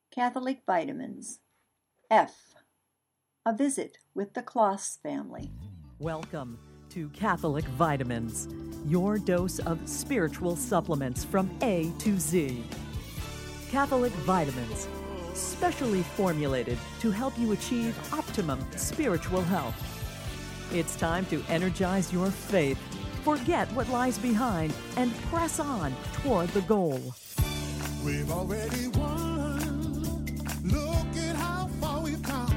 Catholic Vitamins. F. A visit with the Kloss family. Welcome to Catholic Vitamins, your dose of spiritual supplements from A to Z. Catholic Vitamins, specially formulated to help you achieve optimum spiritual health. It's time to energize your faith, forget what lies behind, and press on toward the goal. We've already won. Look at how far we've come.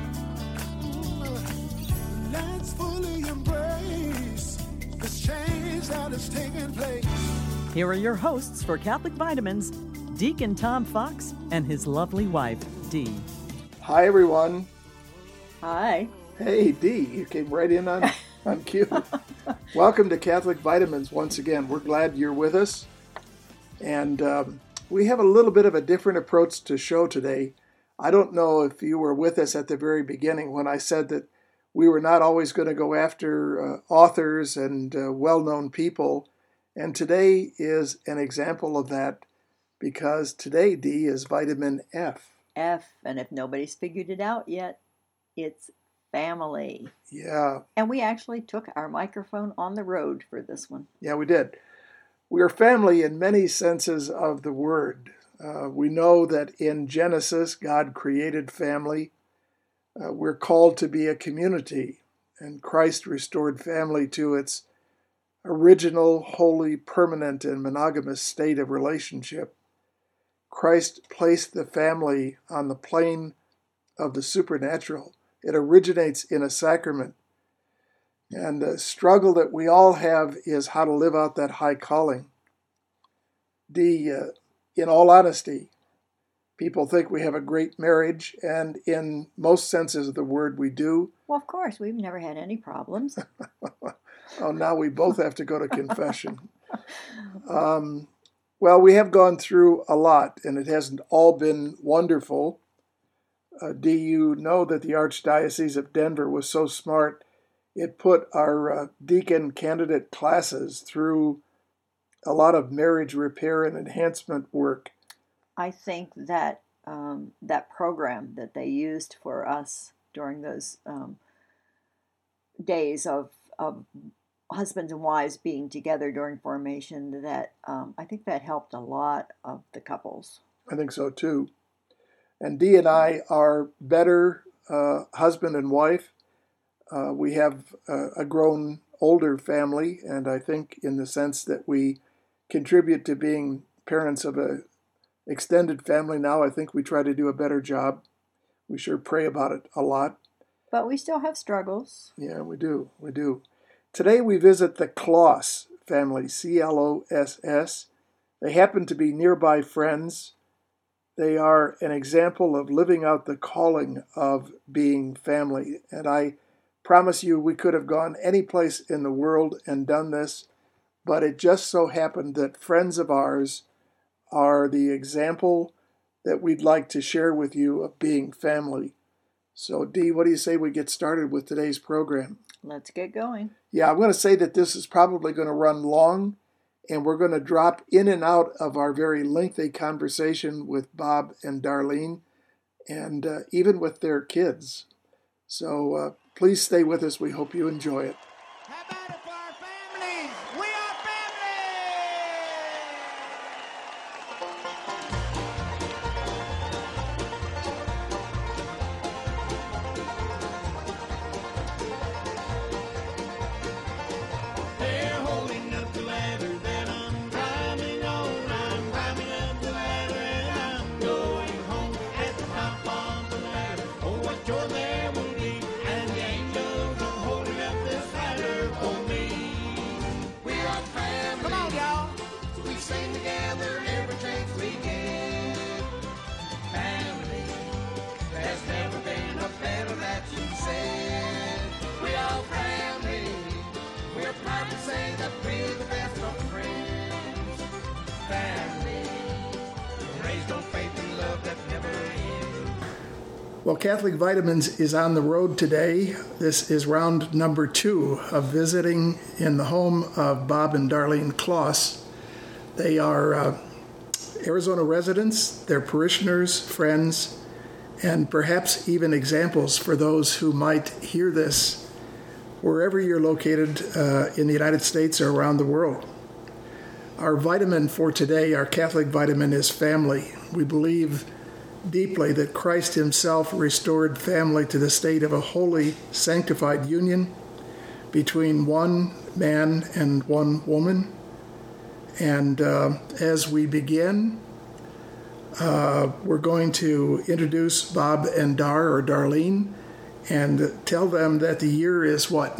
Let's fully embrace this change that is taking place. Here are your hosts for Catholic Vitamins, Deacon Tom Fox and his lovely wife, Dee. Hi, everyone. Hi. Hey, Dee, you came right in on cue. Welcome to Catholic Vitamins once again. We're glad you're with us. And we have a little bit of a different approach to show today. I don't know if you were with us at the very beginning when I said that we were not always going to go after authors and well-known people. And today is an example of that because today, Dee, is vitamin F. F, and if nobody's figured it out yet, it's family. Yeah. And we actually took our microphone on the road for this one. Yeah, we did. We are family in many senses of the word. We know that in Genesis, God created family. We're called to be a community, and Christ restored family to its original, holy, permanent, and monogamous state of relationship. Christ placed the family on the plane of the supernatural. It originates in a sacrament. And the struggle that we all have is how to live out that high calling. In all honesty, people think we have a great marriage, and in most senses of the word, we do. Well, of course, we've never had any problems. Oh, now we both have to go to confession. Well, we have gone through a lot, and it hasn't all been wonderful. Do you know that the Archdiocese of Denver was so smart, it put our deacon candidate classes through a lot of marriage repair and enhancement work. I think that that program that they used for us during those days of husbands and wives being together during formation, that I think that helped a lot of the couples. I think so too. And Dee and I are better husband and wife. We have a grown older family, and I think in the sense that we contribute to being parents of a extended family now, I think we try to do a better job. We sure pray about it a lot. But we still have struggles. Yeah, we do. We do. Today we visit the Kloss family, C-L-O-S-S. They happen to be nearby friends. They are an example of living out the calling of being family. And I promise you we could have gone any place in the world and done this, but it just so happened that friends of ours are the example that we'd like to share with you of being family. So, Dee, what do you say we get started with today's program? Let's get going. Yeah, I'm going to say that this is probably going to run long, and we're going to drop in and out of our very lengthy conversation with Bob and Darlene, and even with their kids. So please stay with us. We hope you enjoy it. How about it for our families? We are family! They're holding up the ladder that I'm climbing on. I'm climbing up the ladder and I'm going home at the top of the ladder. Oh, what joy there will be, and the angels are holding up this ladder for me. We are family. Come on, y'all. We sing together every chance we get. Family. There's never been a better that you said. We are family. We're proud to say that we're the best of friends. Family. Raised on faith and love that never ends. Well, Catholic Vitamins is on the road today. This is round number 2 of visiting in the home of Bob and Darlene Kloss. They are Arizona residents, they're parishioners, friends, and perhaps even examples for those who might hear this wherever you're located in the United States or around the world. Our vitamin for today, our Catholic vitamin, is family. We believe deeply that Christ himself restored family to the state of a holy, sanctified union between one man and one woman. And as we begin, we're going to introduce Bob and Darlene, and tell them that the year is what,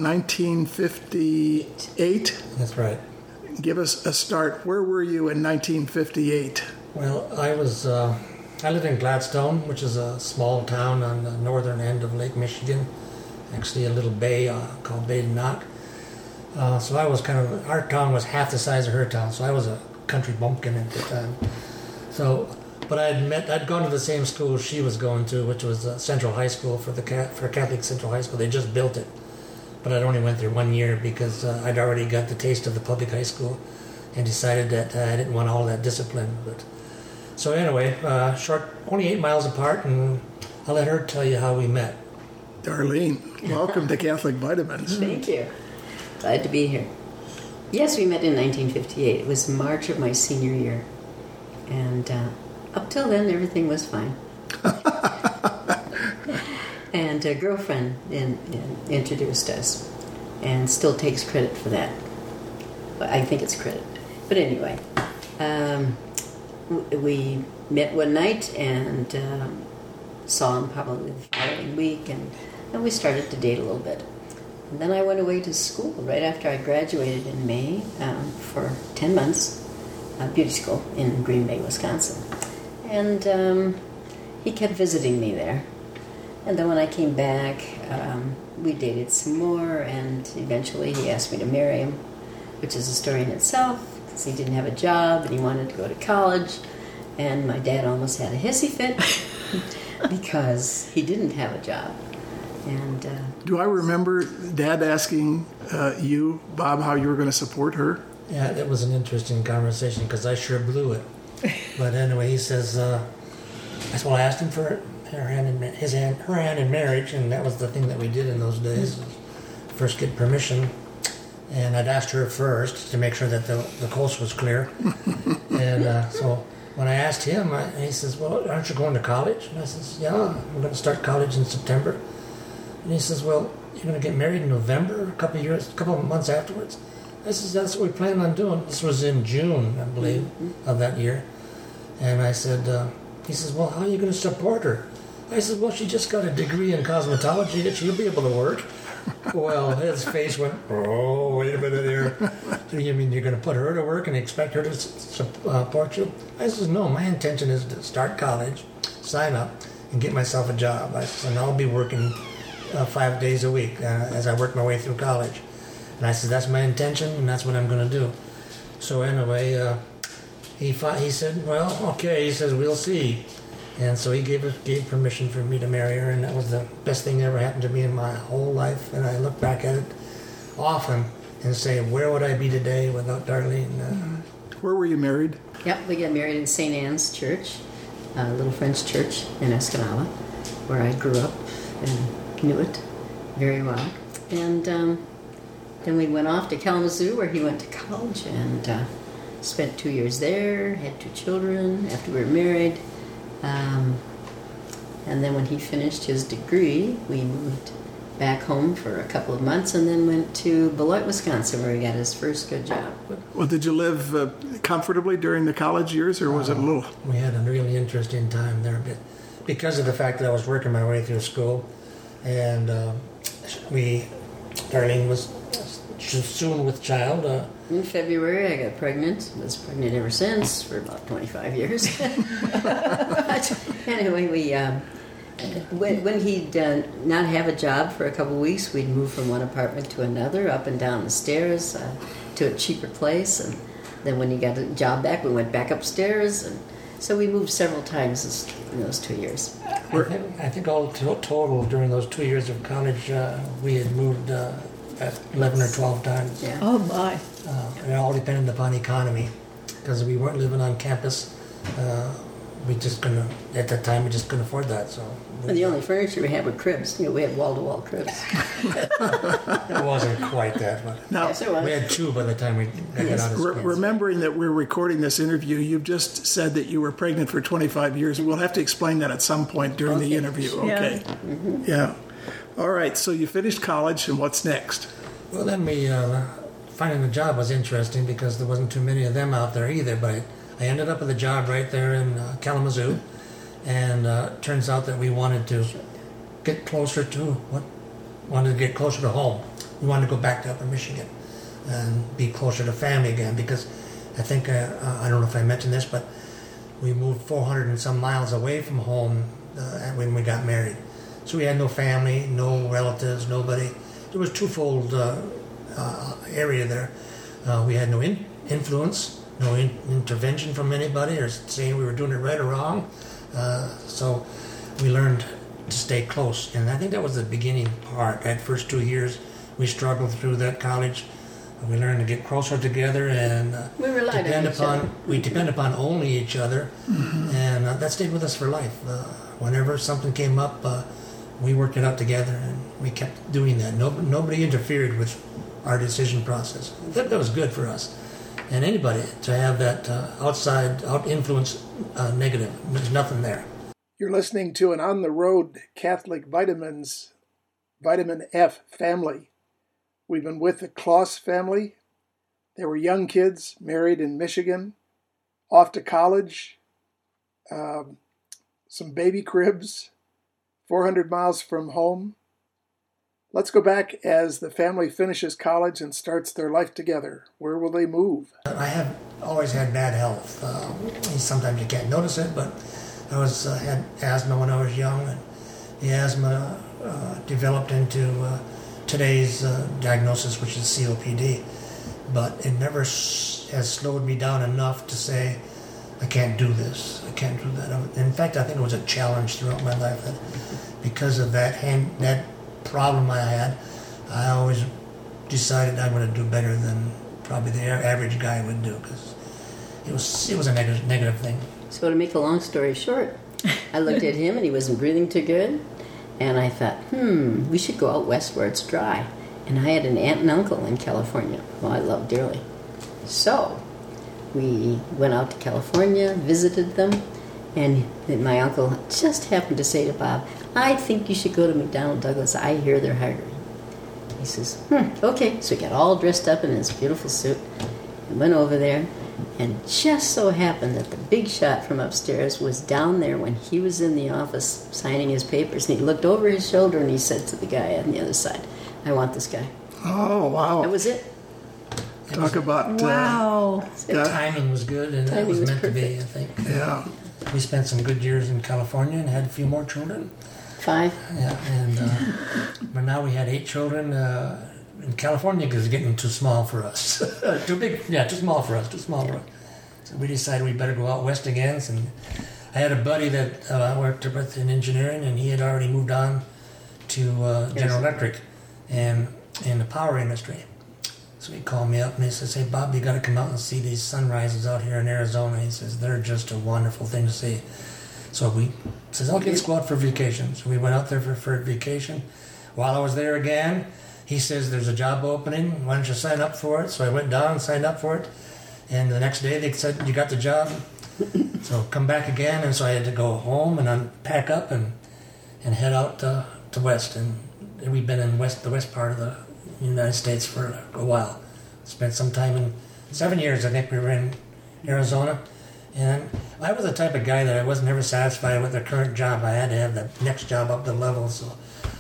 1958? That's right. Give us a start. Where were you in 1958? Well, I lived in Gladstone, which is a small town on the northern end of Lake Michigan, actually a little bay called Bay de Noc. So I was our town was half the size of her town, so I was a country bumpkin at the time. So, but I'd gone to the same school she was going to, which was Central High School for Catholic Central High School. They just built it, but I'd only went there 1 year because I'd already got the taste of the public high school, and decided that I didn't want all that discipline. But so anyway, only 8 miles apart, and I'll let her tell you how we met. Darlene, welcome to Catholic Vitamins. Thank you. Glad to be here. Yes, we met in 1958. It was March of my senior year. And up till then, everything was fine. And a girlfriend introduced us, and still takes credit for that. But I think it's credit. But anyway, we met one night and saw him probably the following week, and we started to date a little bit. And then I went away to school right after I graduated in May for 10 months, beauty school in Green Bay, Wisconsin. And he kept visiting me there. And then when I came back, we dated some more, and eventually he asked me to marry him, which is a story in itself, because he didn't have a job and he wanted to go to college. And my dad almost had a hissy fit because he didn't have a job. And do I remember Dad asking you, Bob, how you were going to support her? Yeah, that was an interesting conversation because I sure blew it. But anyway, he says, I asked him for her hand in marriage, and that was the thing that we did in those days. First get permission, and I'd asked her first to make sure that the coast was clear. And so when I asked him, he says, "Well, aren't you going to college?" And I says, "Yeah, I'm going to start college in September." And he says, "Well, you're going to get married in November, a couple of months afterwards?" I says, "That's what we plan on doing." This was in June, I believe, of that year. And I said, he says, "Well, how are you going to support her?" I said, "Well, she just got a degree in cosmetology, and she'll be able to work." Well, his face went, "Oh, wait a minute here. So you mean you're going to put her to work and expect her to support you?" I says, "No, my intention is to start college, sign up, and get myself a job." I said, "And I'll be working 5 days a week as I work my way through college." And I said, "That's my intention, and that's what I'm going to do." So anyway, he said, "Well, okay." He says, "We'll see." And so he gave permission for me to marry her, and that was the best thing that ever happened to me in my whole life. And I look back at it often and say, where would I be today without Darlene? Where were you married? Yep, we got married in St. Anne's Church, a little French church in Escanaba, where I grew up and knew it very well. And then we went off to Kalamazoo, where he went to college, and spent 2 years there, had 2 children after we were married. And then when he finished his degree, we moved back home for a couple of months, and then went to Beloit, Wisconsin, where he got his first good job. Well, did you live comfortably during the college years, or was it a little? We had a really interesting time there, because of the fact that I was working my way through school, and Darlene was soon with child. In February, I got pregnant. Was pregnant ever since for about 25 years. But anyway, when he'd not have a job for a couple of weeks, we'd move from one apartment to another, up and down the stairs to a cheaper place. And then when he got a job back, we went back upstairs. And so we moved several times in those 2 years. I think all total during those 2 years of college, we had moved 11 or 12 times. Yeah. Oh, my. It all depended upon economy, because we weren't living on campus. we just couldn't, at that time, we just couldn't afford that. So And the only furniture we had were cribs. We had wall-to-wall cribs. it wasn't quite that, but Now, Yes, it was. we had two by the time we got Yes. out of school. remembering that we're recording this interview, you've just said that you were pregnant for 25 years. We'll have to explain that at some point during the interview. Okay. Yeah. All right. So you finished college, and what's next? Well, then finding a job was interesting because there wasn't too many of them out there either. But I ended up with a job right there in Kalamazoo, and turns out that we wanted to get closer to home. We wanted to go back to Upper Michigan and be closer to family again because I think I don't know if I mentioned this, but we moved 400 and some miles away from home when we got married. So we had no family, no relatives, nobody. There was twofold area there. We had no influence, no intervention from anybody or saying we were doing it right or wrong. So we learned to stay close. And I think that was the beginning part. That first 2 years, we struggled through that college. We learned to get closer together and We relied on each other. We depend upon only each other. And that stayed with us for life. Whenever something came up, we worked it out together, and we kept doing that. Nobody interfered with our decision process. That was good for us. And anybody to have that out influence negative, there's nothing there. You're listening to an on-the-road Catholic Vitamins, Vitamin F family. We've been with the Kloss family. They were young kids, married in Michigan, off to college, some baby cribs, 400 miles from home. Let's go back as the family finishes college and starts their life together. Where will they move? I have always had bad health. Sometimes you can't notice it, but I had asthma when I was young, and the asthma developed into today's diagnosis, which is COPD. But it never has slowed me down enough to say, I can't do this, I can't do that. In fact, I think it was a challenge throughout my life that because of that problem I had, I always decided I'm going to do better than probably the average guy would do because it was a negative thing. So to make a long story short, I looked at him and he wasn't breathing too good. And I thought, we should go out west where it's dry. And I had an aunt and uncle in California, who I loved dearly. So we went out to California, visited them, and my uncle just happened to say to Bob, I think you should go to McDonnell Douglas. I hear they're hiring. He says, okay. So he got all dressed up in his beautiful suit and went over there. And just so happened that the big shot from upstairs was down there when he was in the office signing his papers. And he looked over his shoulder and he said to the guy on the other side, I want this guy. Oh, wow. That was it. Talk about... Wow. The timing was good, and that was meant to be, I think. Yeah. We spent some good years in California and had a few more children. 5. Yeah, and but now we had 8 children in California because it's getting too small for us. Too big, too small for us. So we decided we better go out west again. And I had a buddy that I worked with in engineering, and he had already moved on to General Electric and in the power industry. So he called me up and he says, hey, Bob, you got to come out and see these sunrises out here in Arizona. He says, they're just a wonderful thing to see. So we says, okay, let's go out for vacation. So we went out there for vacation. While I was there again, he says, there's a job opening. Why don't you sign up for it? So I went down and signed up for it. And the next day they said, you got the job. So come back again. And so I had to go home and pack up and head out to west. And we've been in the west part of the United States for a while. Spent some time in 7 years, I think we were in Arizona. And I was the type of guy that I was never satisfied with the current job. I had to have the next job up the level. So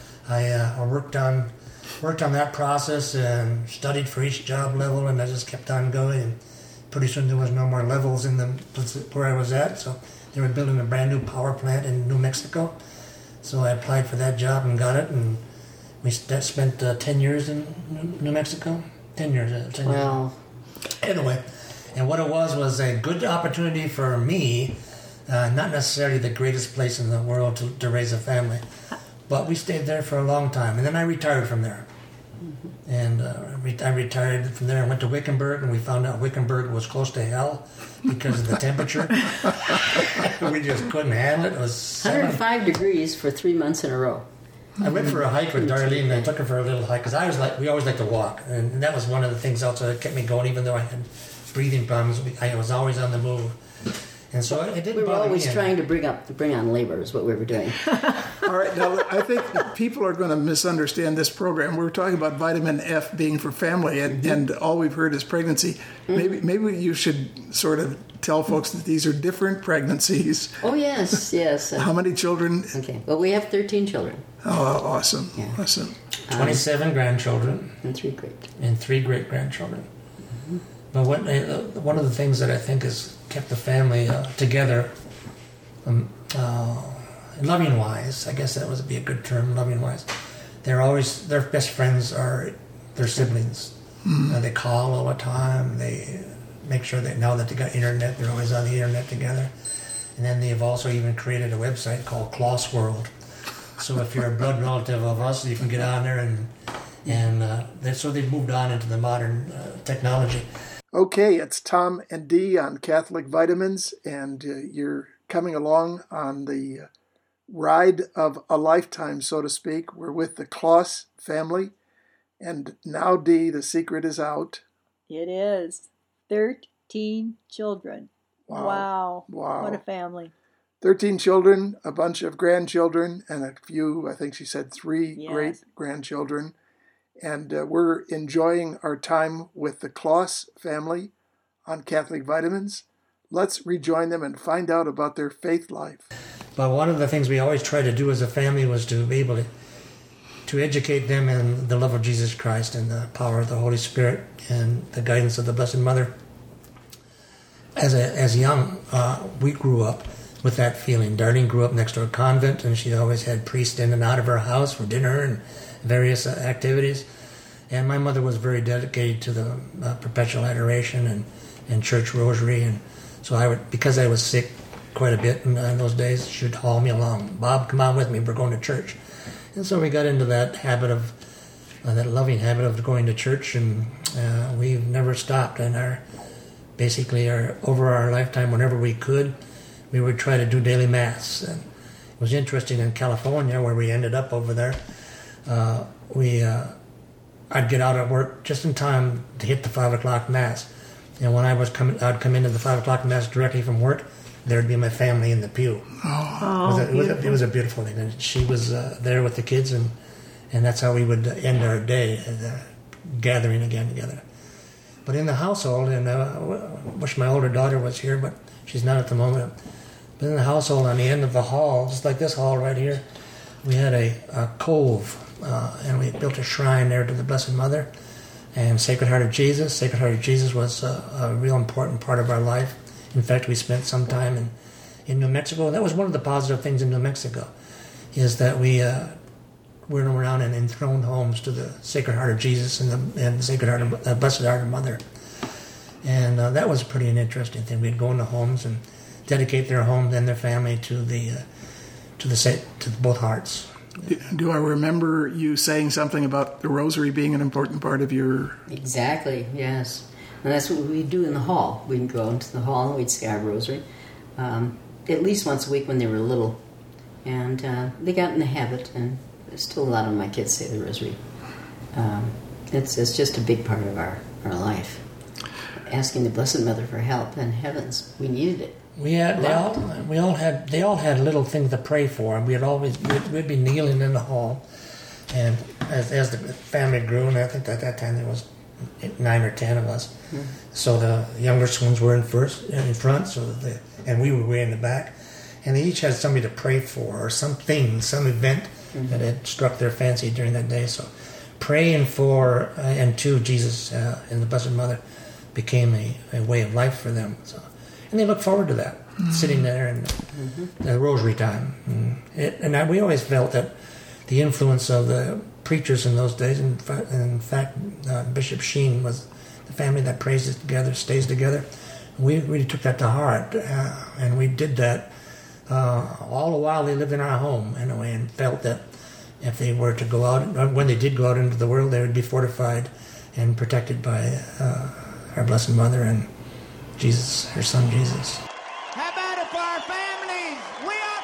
I worked on that process and studied for each job level, and I just kept on going. And pretty soon there was no more levels in the where I was at. So they were building a brand new power plant in New Mexico. So I applied for that job and got it, and we spent 10 years in New Mexico. 10 years. Wow. Anyway, and what it was a good opportunity for me, not necessarily the greatest place in the world to raise a family, but we stayed there for a long time. And then I retired from there. And I retired from there and went to Wickenburg, and we found out Wickenburg was close to hell because of the temperature. We just couldn't handle it. It was 105 degrees for 3 months in a row. I went for a hike with Darlene, and I took her for a little hike because we always like to walk, and that was one of the things also that kept me going. Even though I had breathing problems, I was always on the move, and so it didn't. We were bother always me. trying to bring on labor is what we were doing. All right, now I think people are going to misunderstand this program. We're talking about vitamin F being for family, and all we've heard is pregnancy. Maybe you should sort of tell folks that these are different pregnancies. Oh, yes. How many children? Okay, well, we have 13 children. Oh, awesome. Yeah. Awesome. 27 grandchildren And 3 great. and 3 great grandchildren. But one of the things that I think has kept the family together, loving wise, I guess that would be a good term, loving wise. Their best friends are their siblings. They call all the time. They make sure that now that they got internet, they're always on the internet together. And then they've also even created a website called Kloss World. So if you're a blood relative of us, you can get on there so they've moved on into the modern technology. Okay, it's Tom and Dee on Catholic Vitamins, and you're coming along on the ride of a lifetime, so to speak. We're with the Kloss family, and now, Dee, the secret is out. It is 13 children. Wow. What a family. 13 children, a bunch of grandchildren, and a few, I think she said 3 great-grandchildren. And we're enjoying our time with the Kloss family on Catholic Vitamins. Let's rejoin them and find out about their faith life. But one of the things we always tried to do as a family was to be able to educate them in the love of Jesus Christ and the power of the Holy Spirit and the guidance of the Blessed Mother. As young, we grew up with that feeling. Darlene grew up next to a convent, and she always had priests in and out of her house for dinner and various activities. And my mother was very dedicated to the perpetual adoration and church rosary. And so because I was sick quite a bit in those days, she would haul me along. Bob, come on with me, we're going to church. And so we got into that habit of, that loving habit of going to church, and we've never stopped. And over our lifetime, whenever we could, we would try to do daily mass. And it was interesting in California, where we ended up over there. I'd get out at work just in time to hit the 5 o'clock mass. And when I'd come into the 5 o'clock mass directly from work, there'd be my family in the pew. It was a beautiful thing. And she was there with the kids, and that's how we would end our day, gathering again together. But in the household, and I wish my older daughter was here, but she's not at the moment. But in the household, on the end of the hall, just like this hall right here, we had a cove, and we built a shrine there to the Blessed Mother and Sacred Heart of Jesus. Sacred Heart of Jesus was a real important part of our life. In fact, we spent some time in New Mexico. That was one of the positive things in New Mexico, is that we went around and enthroned homes to the Sacred Heart of Jesus and the Sacred Heart of Blessed Heart of Mother. And that was pretty an interesting thing. We'd go into homes and dedicate their homes and their family to both hearts. Do I remember you saying something about the rosary being an important part of your... Exactly, yes. And that's what we'd do in the hall. We'd go into the hall and we'd say our rosary at least once a week when they were little. And they got in the habit, and still a lot of my kids say the rosary. It's just a big part of our life. Asking the Blessed Mother for help, and heavens, we needed it. They all had little things to pray for, and we'd be kneeling in the hall, and as the family grew, and I think at that time there was 9 or 10 of us, so the younger ones were in front, and we were way in the back, and they each had somebody to pray for, or some event that had struck their fancy during that day. So praying for and to Jesus and the Blessed Mother became a way of life for them. So. And they look forward to that, sitting there in the rosary time. And we always felt that the influence of the preachers in those days, in fact, Bishop Sheen was the family that prays together, stays together. We really took that to heart, and we did that all the while they lived in our home, anyway, and felt that if they were to go out, when they did go out into the world, they would be fortified and protected by our Blessed Mother and Jesus, her Son Jesus. How about it for our families? We are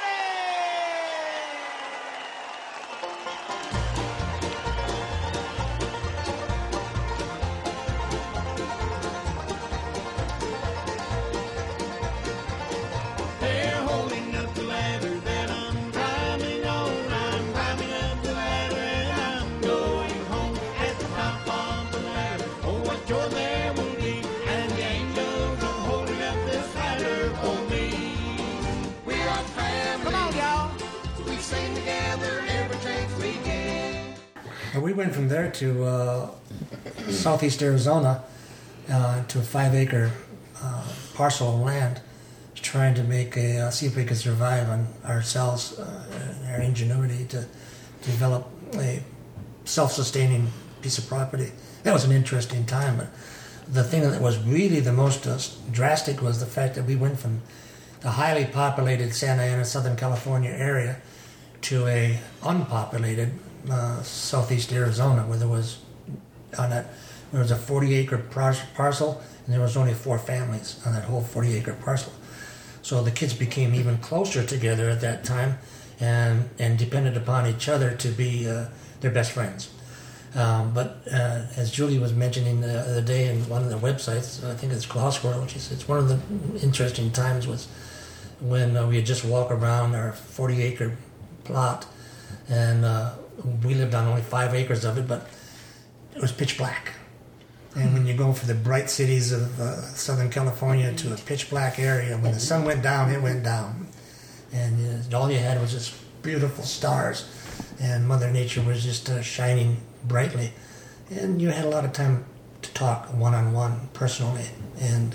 family. They're holding up the ladder that I'm climbing on. I'm climbing up the ladder and I'm going home at the top of the ladder. Oh, what joy there will be, and the angels are holding up this ladder for me. We are family. Come on, y'all. We sing together every chance we get. And we went from there to southeast Arizona to a 5-acre parcel of land, trying to see if we could survive on ourselves, our ingenuity to develop a self-sustaining piece of property. That was an interesting time. But the thing that was really the most drastic was the fact that we went from the highly populated Santa Ana, Southern California area to a unpopulated southeast Arizona, where there was a 40-acre parcel, and there was only 4 families on that whole 40-acre parcel. So the kids became even closer together at that time, and depended upon each other to be their best friends. But as Julie was mentioning the other day in one of the websites, I think it's Claw Squirrel, she said it's one of the interesting times was when we had just walked around our 40-acre plot, and we lived on only 5 acres of it, but it was pitch black. And when you go from the bright cities of Southern California to a pitch black area, when the sun went down, it went down. And all you had was just beautiful stars. And Mother Nature was just shining brightly. And you had a lot of time to talk one-on-one personally. And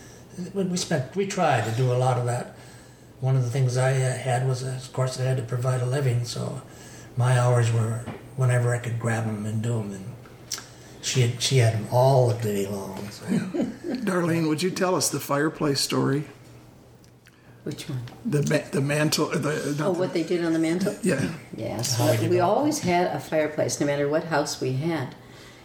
we tried to do a lot of that. One of the things I had was, of course, I had to provide a living. So my hours were whenever I could grab them and do them. And she had them all the day long. So. Darlene, would you tell us the fireplace story? Which one? The mantle. What they did on the mantle? Yeah. Yes. We always had a fireplace, no matter what house we had.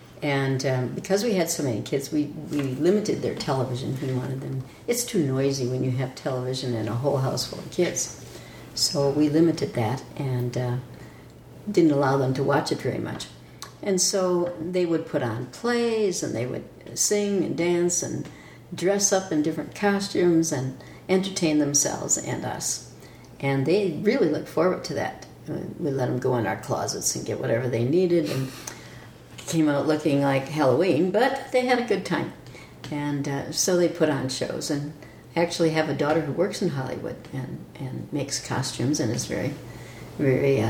And because we had so many kids, we limited their television. We wanted them. It's too noisy when you have television in a whole house full of kids. So we limited that and didn't allow them to watch it very much. And so they would put on plays, and they would sing and dance and dress up in different costumes and entertain themselves and us. And they really looked forward to that. We let them go in our closets and get whatever they needed, and came out looking like Halloween, but they had a good time. And so they put on shows. And I actually have a daughter who works in Hollywood and makes costumes and is very, very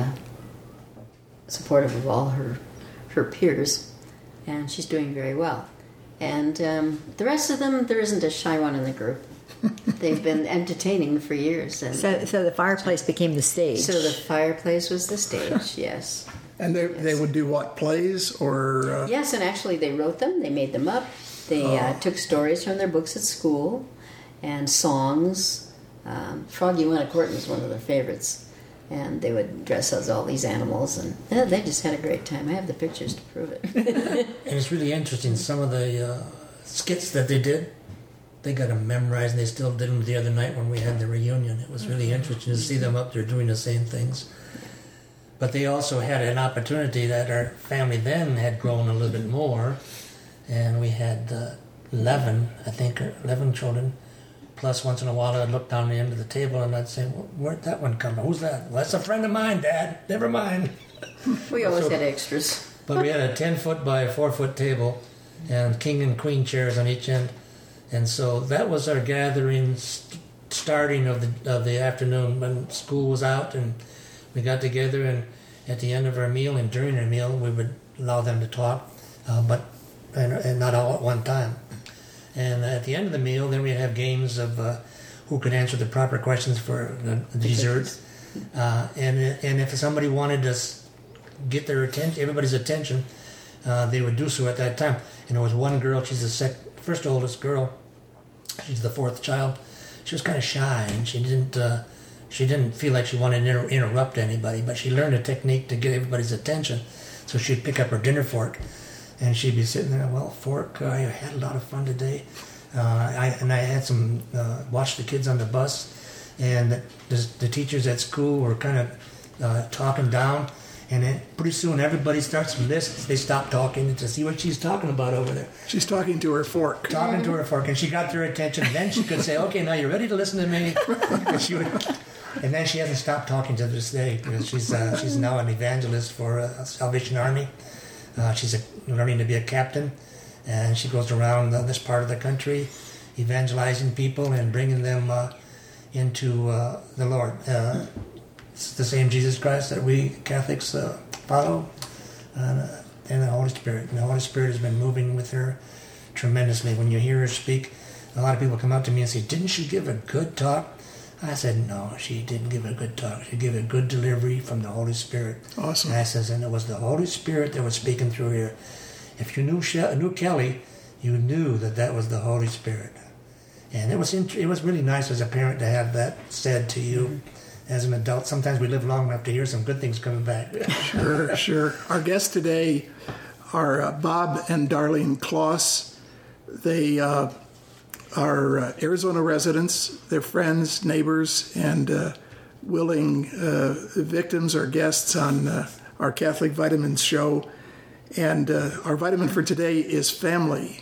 supportive of all her peers, and she's doing very well. And the rest of them, there isn't a shy one in the group. They've been entertaining for years. And So the fireplace became the stage. So the fireplace was the stage, yes. And they would do what, plays or? Yes, and actually they wrote them, they made them up. They took stories from their books at school and songs. Froggy Went a Courtin' was one of their favorites. And they would dress as all these animals, and they just had a great time. I have the pictures to prove it. And it's really interesting, some of the skits that they did, they got them memorized, and they still did them the other night when we had the reunion. It was really interesting to see them up there doing the same things. But they also had an opportunity that our family then had grown a little bit more, and we had 11 children. Plus, once in a while, I'd look down the end of the table and I'd say, well, where'd that one come from? Who's that? Well, that's a friend of mine, Dad. Never mind. We always had extras. But we had a 10-foot by 4-foot table and king and queen chairs on each end. And so that was our gathering starting of the afternoon when school was out, and we got together, and at the end of our meal and during our meal, we would allow them to talk, but not all at one time. And at the end of the meal, then we'd have games of who could answer the proper questions for the dessert. And if somebody wanted to get their attention, everybody's attention, they would do so at that time. And there was one girl, she's the first oldest girl. She's the 4th child. She was kind of shy, and she didn't feel like she wanted to interrupt anybody, but she learned a technique to get everybody's attention. So she'd pick up her dinner fork and she'd be sitting there, well, Fork, I had a lot of fun today. I had some, watched the kids on the bus, and the teachers at school were kind of talking down, and then pretty soon everybody starts to listen. They stop talking to see what she's talking about over there. She's talking to her fork. Talking to her fork, and she got their attention. Then she could say, okay, now you're ready to listen to me. And then she hasn't stopped talking to this day, because she's now an evangelist for Salvation Army. She's learning to be a captain, and she goes around this part of the country evangelizing people and bringing them into the Lord. It's the same Jesus Christ that we Catholics follow, and the Holy Spirit. And the Holy Spirit has been moving with her tremendously. When you hear her speak, a lot of people come up to me and say, "Didn't she give a good talk?" I said, "No, she didn't give a good talk. She gave a good delivery from the Holy Spirit." Awesome. And I says, and it was the Holy Spirit that was speaking through here. If you knew Kelly, you knew that was the Holy Spirit. And it was really nice as a parent to have that said to you. As an adult, sometimes we live long enough to hear some good things coming back. Sure. Our guests today are Bob and Darlene Kloss. They are Arizona residents. They're friends, neighbors, and willing victims or guests on our Catholic Vitamins show. And our vitamin for today is family.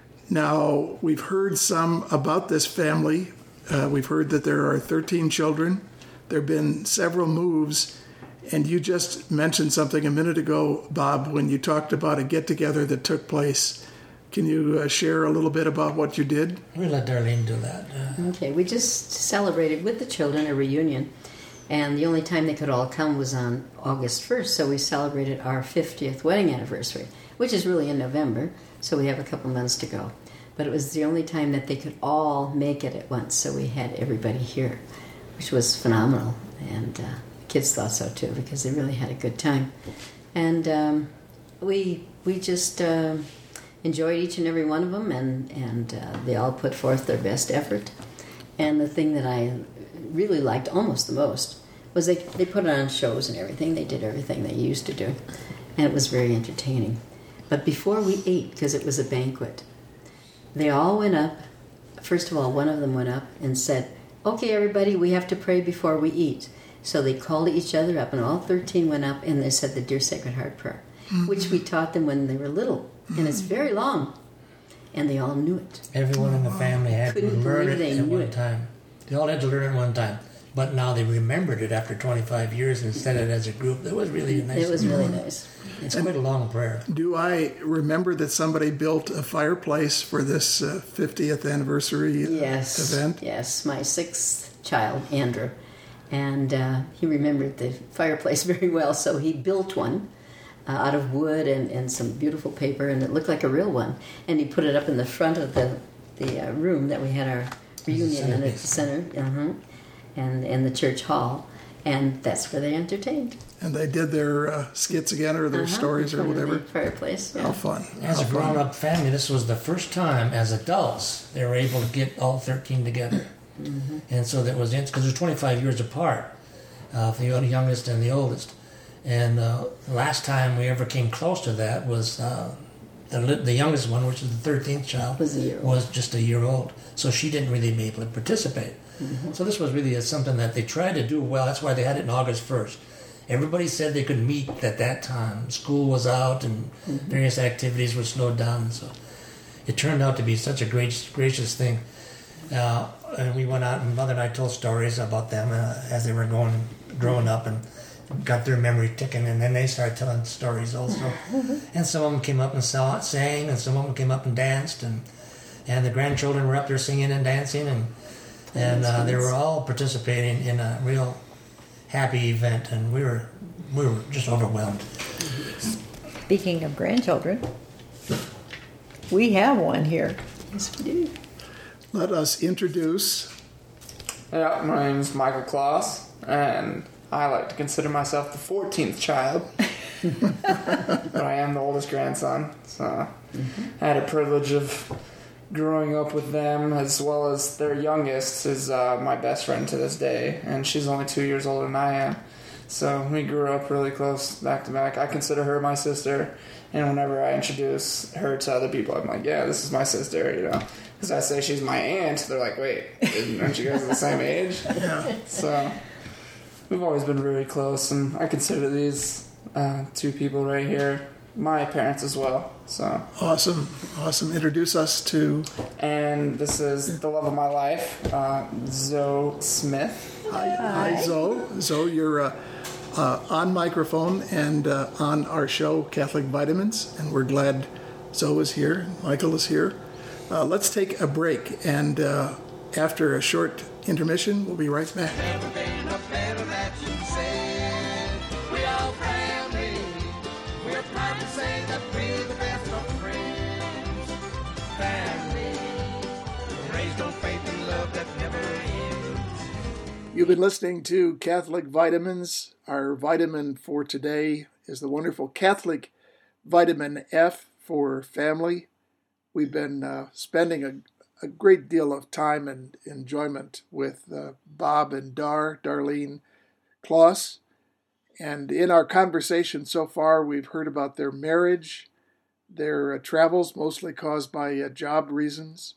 Now, we've heard some about this family. We've heard that there are 13 children. There have been several moves, and you just mentioned something a minute ago, Bob, when you talked about a get-together that took place. Can you share a little bit about what you did? We'll let Darlene do that. Okay, we just celebrated with the children a reunion, and the only time they could all come was on August 1st, so we celebrated our 50th wedding anniversary, which is really in November, so we have a couple months to go. But it was the only time that they could all make it at once, so we had everybody here, which was phenomenal, and the kids thought so too, because they really had a good time. And we just enjoyed each and every one of them, and they all put forth their best effort. And the thing that I really liked almost the most was they put on shows and everything. They did everything they used to do, and it was very entertaining. But before we ate, because it was a banquet, they all went up. First of all, one of them went up and said, "Okay, everybody, we have to pray before we eat." So they called each other up, and all 13 went up, and they said the Dear Sacred Heart Prayer, which we taught them when they were little. And it's very long, and they all knew it. Everyone in the family had to Couldn't learn believe it they at knew one it. time. They all had to learn it one time. But now they remembered it after 25 years and said it as a group. It was really nice. It was really nice. It's quite a long prayer. Do I remember that somebody built a fireplace for this 50th anniversary event? Yes, my 6th child, Andrew. And he remembered the fireplace very well, so he built one out of wood and some beautiful paper, and it looked like a real one. And he put it up in the front of the room that we had our reunion in at the center, and the church hall, and that's where they entertained. And they did their skits again, or their stories, or in front of whatever. the fireplace. Yeah. How fun. As a grown-up family, this was the first time as adults they were able to get all 13 together. And so that was because they're 25 years apart, the youngest and the oldest. And the last time we ever came close to that was the youngest one, which is the 13th child, was just a year old. So she didn't really be able to participate. So this was really something that they tried to do well. That's why they had it on August 1st. Everybody said they could meet at that time. School was out and various activities were slowed down. So it turned out to be such a gracious thing. And we went out, and Mother and I told stories about them as they were growing up and got their memory ticking, and then they started telling stories also. And some of them came up and sang, and some of them came up and danced, and the grandchildren were up there singing and dancing, and they were all participating in a real happy event, and we were just overwhelmed. Speaking of grandchildren, we have one here. Yes, we do. Let us introduce. Yeah, my name is Michael Kloss, and I like to consider myself the 14th child. But I am the oldest grandson, so I had a privilege of growing up with them, as well as their youngest is my best friend to this day, and she's only 2 years older than I am. So we grew up really close, back to back. I consider her my sister, and whenever I introduce her to other people, I'm like, yeah, this is my sister, you know. Because I say she's my aunt, they're like, wait, aren't you guys the same age? Yeah. So we've always been very close, and I consider these two people right here my parents as well. So Awesome. Introduce us to... and this is the love of my life, Zoe Smith. Hi, Zoe. Zoe, you're on microphone and on our show, Catholic Vitamins, and we're glad Zoe is here, Michael is here. Let's take a break, and after a short intermission, we'll be right back. Never been a better that you said. We all family. We're proud to say that we're the best of friends. Family. Raised on faith and love that never ends. You've been listening to Catholic Vitamins. Our vitamin for today is the wonderful Catholic vitamin F for family. We've been spending a great deal of time and enjoyment with Bob and Darlene Kloss. And in our conversation so far, we've heard about their marriage, their travels, mostly caused by job reasons.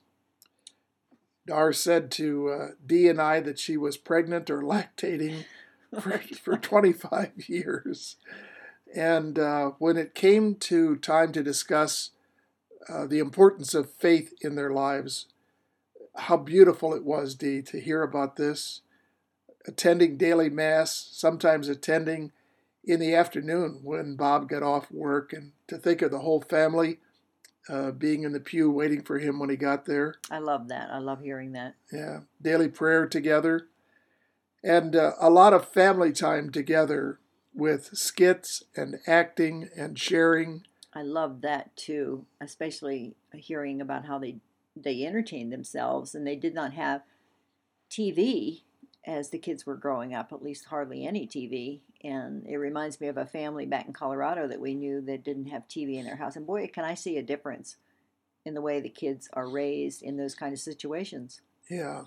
Dar said to Dee and I that she was pregnant or lactating for 25 years. And when it came to time to discuss the importance of faith in their lives, how beautiful it was, Dee, to hear about this. Attending daily Mass, sometimes attending in the afternoon when Bob got off work, and to think of the whole family being in the pew waiting for him when he got there. I love that. I love hearing that. Yeah, daily prayer together, and a lot of family time together with skits and acting and sharing. I love that too, especially hearing about how they entertained themselves, and they did not have TV as the kids were growing up, at least hardly any TV. And it reminds me of a family back in Colorado that we knew that didn't have TV in their house. And boy, can I see a difference in the way the kids are raised in those kind of situations. Yeah,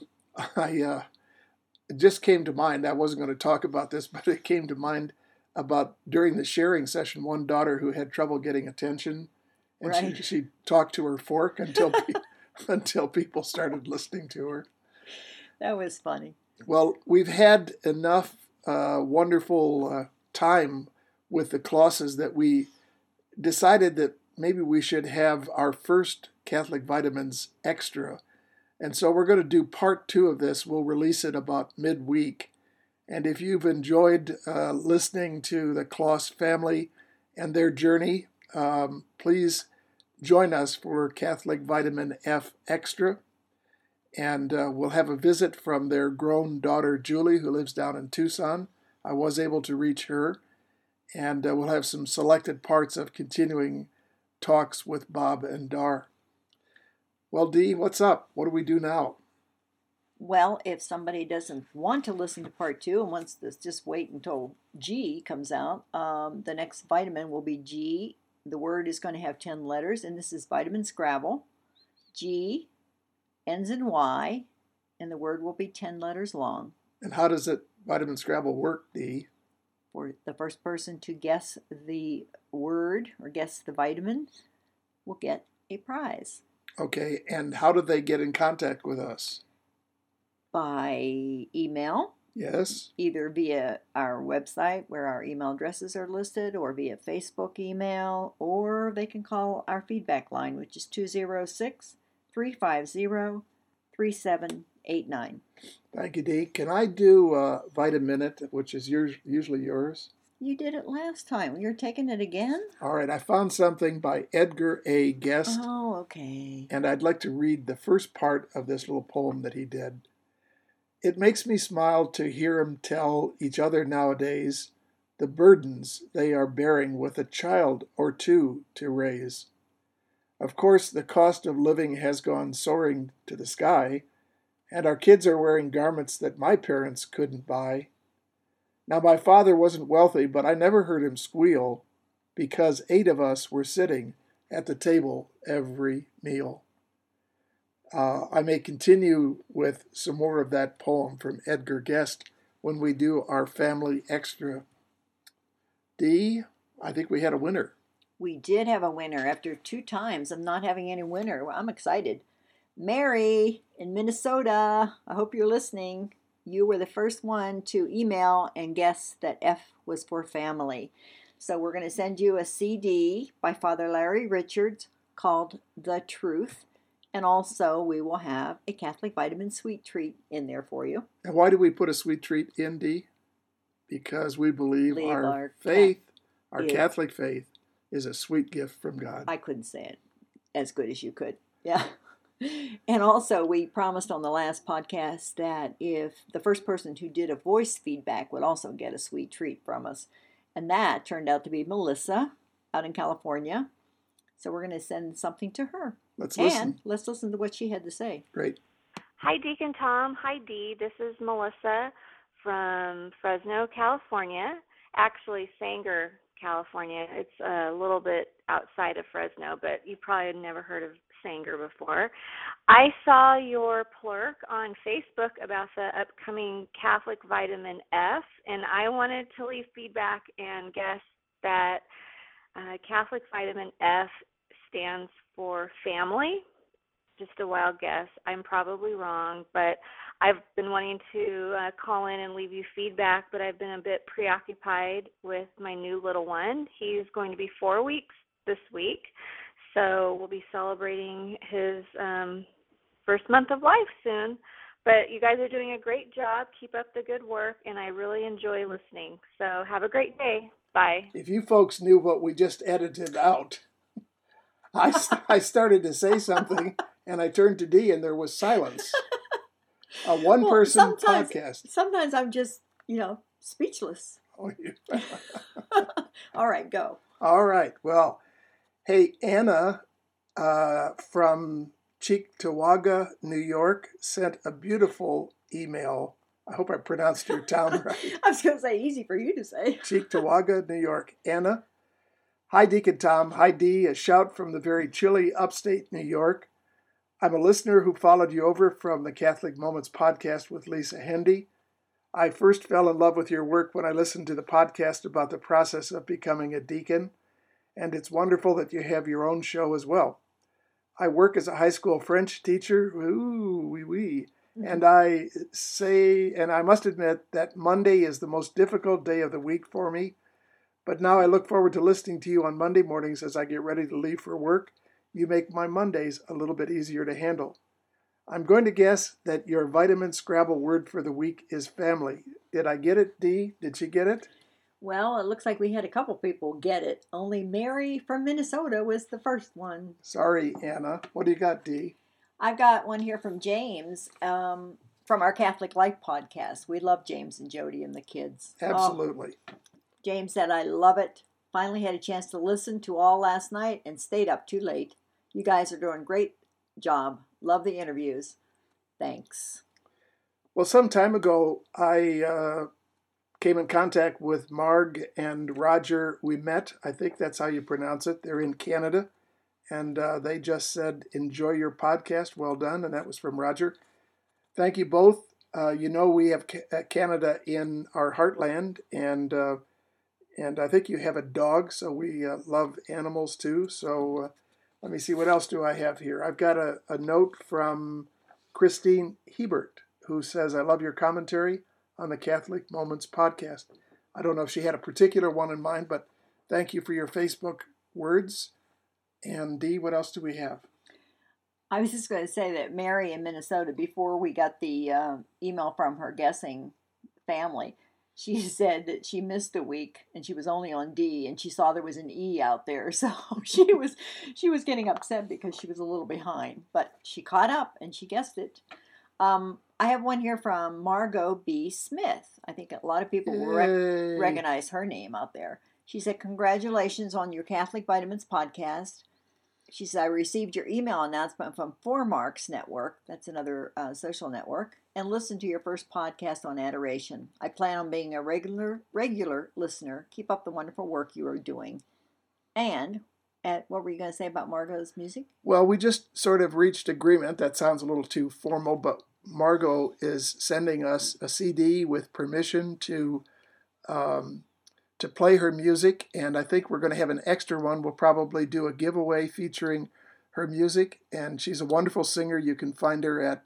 it just came to mind. I wasn't going to talk about this, but it came to mind about during the sharing session, one daughter who had trouble getting attention, and Right. she talked to her fork until until people started listening to her. That was funny. Well, we've had enough wonderful time with the Klosses that we decided that maybe we should have our first Catholic Vitamins extra. And so we're going to do part 2 of this. We'll release it about midweek. And if you've enjoyed listening to the Kloss family and their journey, please join us for Catholic Vitamin F Extra. And we'll have a visit from their grown daughter, Julie, who lives down in Tucson. I was able to reach her. And we'll have some selected parts of continuing talks with Bob and Dar. Well, Dee, what's up? What do we do now? Well, if somebody doesn't want to listen to part 2 and wants to just wait until G comes out, the next vitamin will be G. The word is going to have 10 letters, and this is Vitamin Scrabble. G ends in Y, and the word will be 10 letters long. And how does it Vitamin Scrabble work, Dee? For the first person to guess the word or guess the vitamin will get a prize. Okay, and how do they get in contact with us? By email, Yes. either via our website where our email addresses are listed, or via Facebook email, or they can call our feedback line, which is 206-350-3789. Thank you, Dee. Can I do Vitaminute, which is usually yours? You did it last time. You're taking it again? All right, I found something by Edgar A. Guest, Oh, okay. and I'd like to read the first part of this little poem that he did. It makes me smile to hear 'em tell each other nowadays the burdens they are bearing with a child or two to raise. Of course, the cost of living has gone soaring to the sky, and our kids are wearing garments that my parents couldn't buy. Now, my father wasn't wealthy, but I never heard him squeal because 8 of us were sitting at the table every meal. I may continue with some more of that poem from Edgar Guest when we do our family extra Dee, I think we had a winner. We did have a winner after 2 times of not having any winner. Well, I'm excited. Mary in Minnesota, I hope you're listening. You were the first one to email and guess that F was for family. So we're going to send you a CD by Father Larry Richards called The Truth. And also we will have a Catholic Vitamin Sweet Treat in there for you. And why do we put a sweet treat in, Dee? Because we believe our faith, our Catholic faith, is a sweet gift from God. I couldn't say it as good as you could. Yeah. And also, we promised on the last podcast that if the first person who did a voice feedback would also get a sweet treat from us. And that turned out to be Melissa out in California. So we're going to send something to her. Let's listen. And let's listen to what she had to say. Great. Hi, Deacon Tom. Hi, Dee. This is Melissa from Fresno, California. Actually, Sanger, California. It's a little bit outside of Fresno, but you probably had never heard of Sanger before. I saw your plurk on Facebook about the upcoming Catholic Vitamin F, and I wanted to leave feedback and guess that Catholic Vitamin F stands for family. Just a wild guess. I'm probably wrong, but I've been wanting to call in and leave you feedback, but I've been a bit preoccupied with my new little one. He's going to be 4 weeks this week, so we'll be celebrating his first month of life soon. But you guys are doing a great job. Keep up the good work, and I really enjoy listening. So have a great day. Bye. If you folks knew what we just edited out, I started to say something, and I turned to Dee, and there was silence. A one-person podcast. Sometimes I'm just, speechless. Oh, All right, go. All right. Well, hey, Anna from Cheektowaga, New York, sent a beautiful email. I hope I pronounced your town right. I was going to say, easy for you to say. Cheektowaga, New York. Anna. Hi, Deacon Tom. Hi, Dee. A shout from the very chilly upstate New York. I'm a listener who followed you over from the Catholic Moments podcast with Lisa Hendy. I first fell in love with your work when I listened to the podcast about the process of becoming a deacon, and it's wonderful that you have your own show as well. I work as a high school French teacher, and I must admit that Monday is the most difficult day of the week for me, but now I look forward to listening to you on Monday mornings as I get ready to leave for work. You make my Mondays a little bit easier to handle. I'm going to guess that your vitamin Scrabble word for the week is family. Did I get it, Dee? Did she get it? Well, it looks like we had a couple people get it. Only Mary from Minnesota was the first one. Sorry, Anna. What do you got, Dee? I've got one here from James from our Catholic Life podcast. We love James and Jody and the kids. Absolutely. James said, I love it. Finally had a chance to listen to all last night and stayed up too late. You guys are doing a great job. Love the interviews. Thanks. Well, some time ago, I came in contact with Marg and Roger. We met. I think that's how you pronounce it. They're in Canada. And they just said, enjoy your podcast. Well done. And that was from Roger. Thank you both. We have Canada in our heartland. And I think you have a dog, so we love animals too. So let me see, what else do I have here? I've got a note from Christine Hebert, who says, I love your commentary on the Catholic Moments podcast. I don't know if she had a particular one in mind, but thank you for your Facebook words. And Dee, what else do we have? I was just going to say that Mary in Minnesota, before we got the email from her guessing family, she said that she missed a week and she was only on D and she saw there was an E out there. So she was getting upset because she was a little behind, but she caught up and she guessed it. I have one here from Margot B. Smith. I think a lot of people will recognize her name out there. She said, congratulations on your Catholic Vitamins podcast. She said, I received your email announcement from Four Marks Network. That's another social network. And listened to your first podcast on adoration. I plan on being a regular listener. Keep up the wonderful work you are doing. And what were you going to say about Margot's music? Well, we just sort of reached agreement. That sounds a little too formal, but Margot is sending us a CD with permission to to play her music, and I think we're going to have an extra one. We'll probably do a giveaway featuring her music, and she's a wonderful singer. You can find her at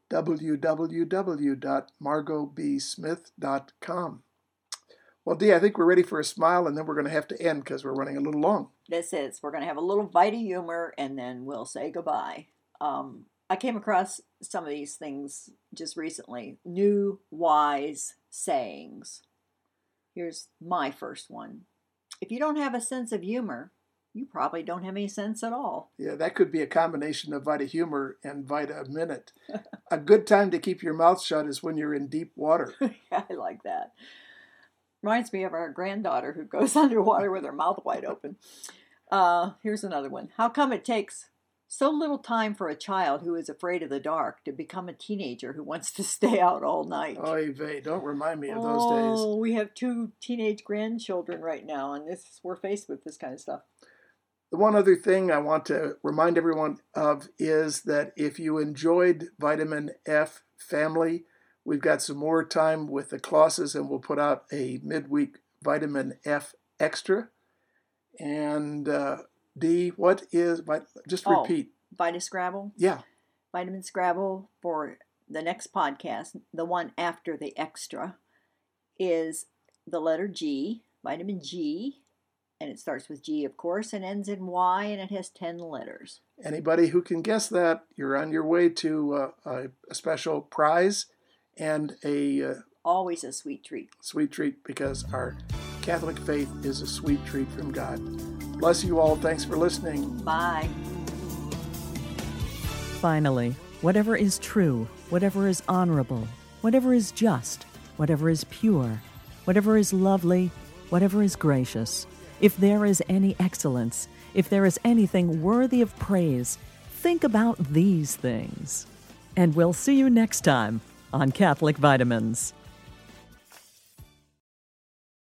www.margotbsmith.com. Well, Dee, I think we're ready for a smile, and then we're going to have to end because we're running a little long. This is. We're going to have a little bite of humor, and then we'll say goodbye. I came across some of these things just recently. New wise sayings. Here's my first one. If you don't have a sense of humor, you probably don't have any sense at all. Yeah, that could be a combination of Vita Humor and Vita Minute. A good time to keep your mouth shut is when you're in deep water. Yeah, I like that. Reminds me of our granddaughter who goes underwater with her mouth wide open. Here's another one. How come it takes so little time for a child who is afraid of the dark to become a teenager who wants to stay out all night? Oy vey, don't remind me of those days. Oh, we have 2 teenage grandchildren right now, and we're faced with this kind of stuff. The one other thing I want to remind everyone of is that if you enjoyed Vitamin F Family, we've got some more time with the Clauses, and we'll put out a midweek Vitamin F Extra. And Dee, what is, just repeat. Vita Scrabble? Yeah. Vitamin Scrabble for the next podcast, the one after the extra, is the letter G, vitamin G, and it starts with G, of course, and ends in Y, and it has 10 letters. Anybody who can guess that, you're on your way to a special prize and always a sweet treat. Sweet treat, because our Catholic faith is a sweet treat from God. Bless you all. Thanks for listening. Bye. Finally, whatever is true, whatever is honorable, whatever is just, whatever is pure, whatever is lovely, whatever is gracious, if there is any excellence, if there is anything worthy of praise, think about these things. And we'll see you next time on Catholic Vitamins.